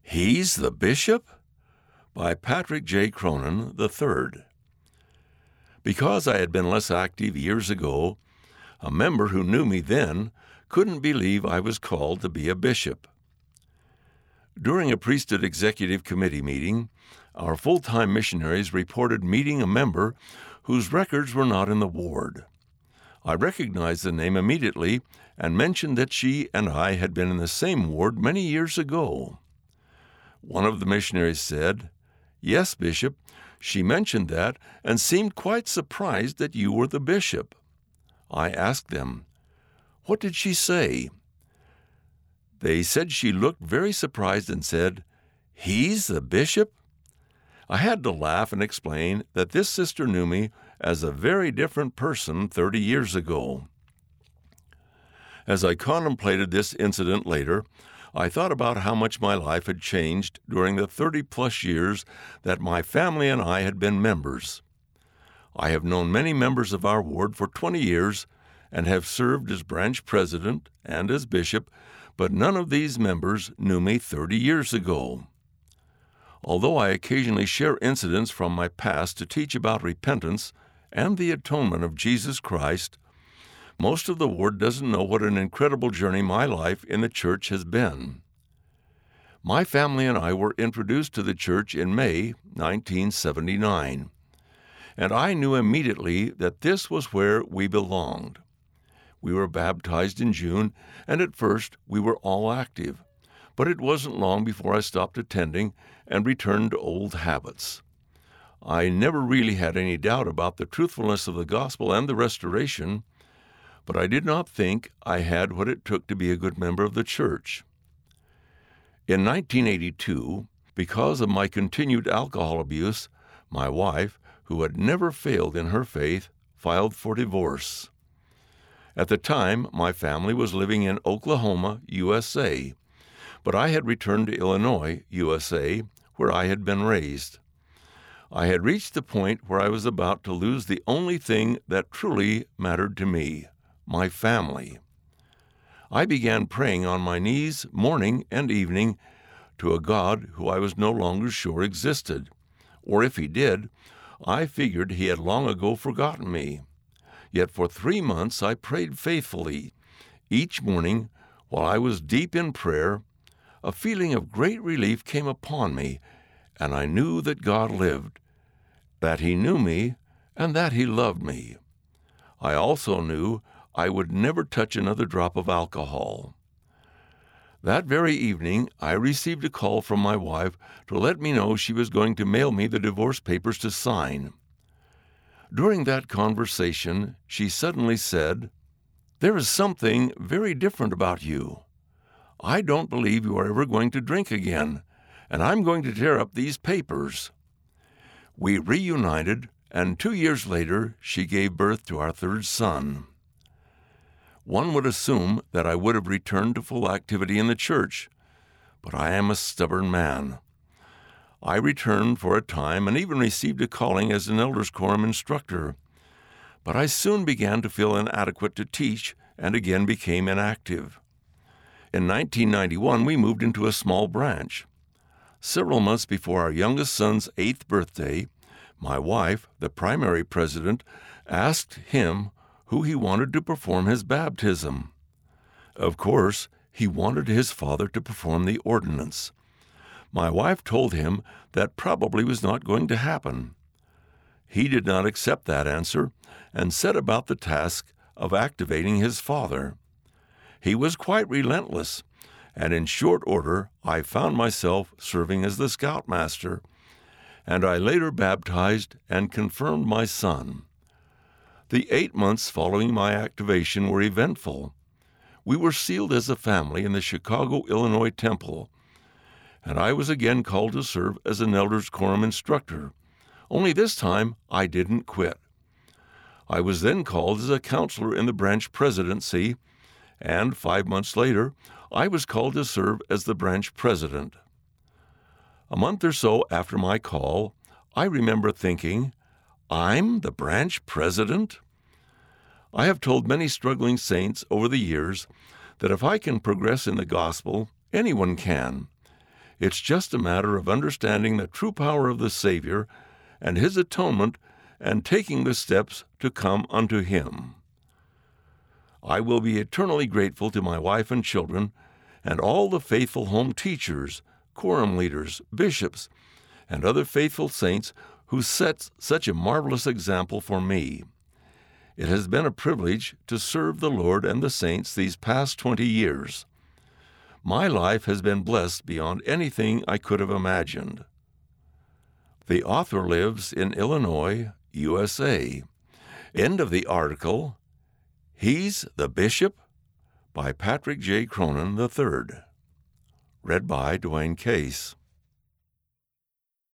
He's the bishop? By Patrick J. Cronin III. Because I had been less active years ago, a member who knew me then couldn't believe I was called to be a bishop. During a priesthood executive committee meeting, our full-time missionaries reported meeting a member whose records were not in the ward. I recognized the name immediately and mentioned that she and I had been in the same ward many years ago. One of the missionaries said, "Yes, Bishop, she mentioned that and seemed quite surprised that you were the bishop." I asked them, "What did she say?" They said she looked very surprised and said, "He's the bishop?" I had to laugh and explain that this sister knew me as a very different person 30 years ago. As I contemplated this incident later, I thought about how much my life had changed during the 30-plus years that my family and I had been members. I have known many members of our ward for 20 years and have served as branch president and as bishop, but none of these members knew me 30 years ago. Although I occasionally share incidents from my past to teach about repentance and the atonement of Jesus Christ, most of the ward doesn't know what an incredible journey my life in the church has been. My family and I were introduced to the church in May 1979, and I knew immediately that this was where we belonged. We were baptized in June, and at first we were all active, but it wasn't long before I stopped attending and returned to old habits. I never really had any doubt about the truthfulness of the gospel and the restoration, but I did not think I had what it took to be a good member of the church. In 1982, because of my continued alcohol abuse, my wife, who had never failed in her faith, filed for divorce. At the time, my family was living in Oklahoma, USA, but I had returned to Illinois, USA, where I had been raised. I had reached the point where I was about to lose the only thing that truly mattered to me, my family. I began praying on my knees morning and evening to a God who I was no longer sure existed, or if he did, I figured he had long ago forgotten me. Yet for 3 months I prayed faithfully. Each morning, while I was deep in prayer, a feeling of great relief came upon me, and I knew that God lived, that he knew me, and that he loved me. I also knew I would never touch another drop of alcohol. That very evening, I received a call from my wife to let me know she was going to mail me the divorce papers to sign. During that conversation, she suddenly said, "There is something very different about you. I don't believe you are ever going to drink again, and I'm going to tear up these papers." We reunited, and 2 years later, she gave birth to our third son. One would assume that I would have returned to full activity in the church, but I am a stubborn man. I returned for a time and even received a calling as an elders' quorum instructor, but I soon began to feel inadequate to teach and again became inactive. In 1991, we moved into a small branch. Several months before our youngest son's 8th birthday, my wife, the primary president, asked him who he wanted to perform his baptism. Of course, he wanted his father to perform the ordinance. My wife told him that probably was not going to happen. He did not accept that answer and set about the task of activating his father. He was quite relentless, and in short order I found myself serving as the scoutmaster, and I later baptized and confirmed my son. The 8 months following my activation were eventful. We were sealed as a family in the Chicago, Illinois temple, and I was again called to serve as an elders' quorum instructor. Only this time I didn't quit. I was then called as a counselor in the branch presidency, and 5 months later I was called to serve as the branch president. A month or so after my call, I remember thinking, "I'm the branch president?" I have told many struggling saints over the years that if I can progress in the gospel, anyone can. It's just a matter of understanding the true power of the Savior and His atonement and taking the steps to come unto Him. I will be eternally grateful to my wife and children and all the faithful home teachers, quorum leaders, bishops, and other faithful saints who set such a marvelous example for me. It has been a privilege to serve the Lord and the saints these past 20 years. My life has been blessed beyond anything I could have imagined. The author lives in Illinois, USA. End of the article. He's the Bishop by Patrick J. Cronin III. Read by Dwayne Case.